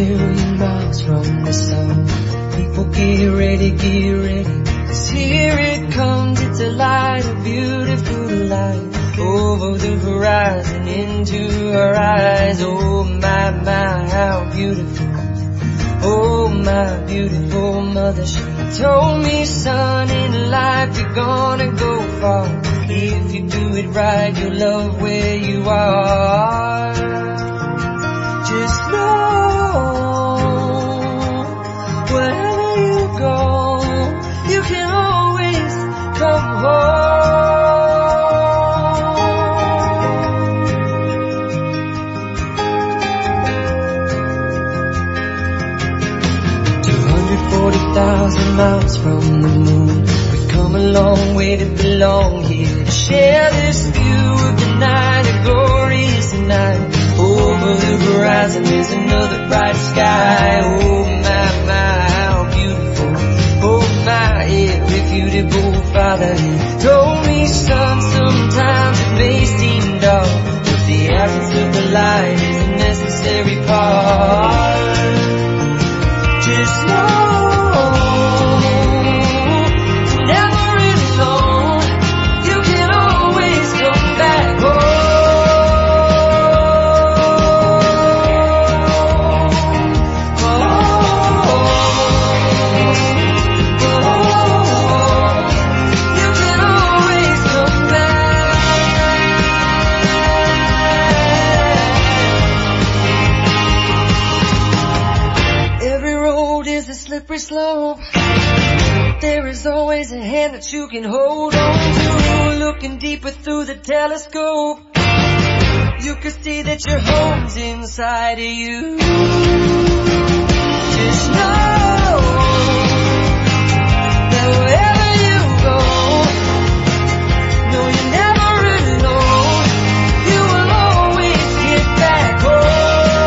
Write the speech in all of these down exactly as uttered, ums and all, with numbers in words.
million miles from the sun. People get ready, get ready, 'cause here it comes, it's a light, a beautiful light, over the horizon, into our eyes. Oh my, my, how beautiful. Oh my beautiful mother, she told me, son, in life you're gonna go far. If you do it right, you'll love where you are. Just know, wherever you go, you can always come home. two hundred forty thousand miles from the moon, we've come a long way to belong here, to share this view of the night, a glorious night. Over the horizon there's another bright sky. Oh my, my, how beautiful. Oh my, irrefutable Father, he told me, son, sometimes it may seem dark, but the absence of the light is a necessary part. Just know, slippery slope. There is always a hand that you can hold on to. Looking deeper through the telescope, you can see that your home's inside of you. Just know that wherever you go, no, you're never alone. You will always get back home.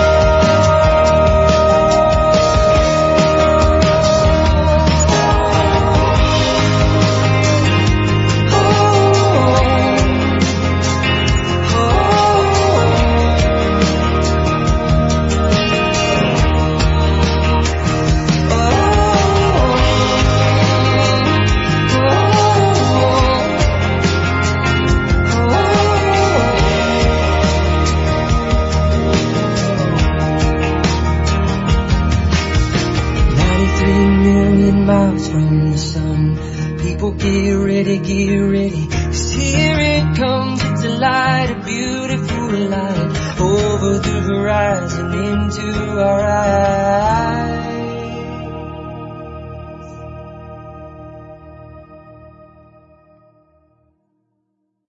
Miles from the sun, people get ready, get ready, 'cause here it comes, it's a light, a beautiful light, over the horizon, into our eyes.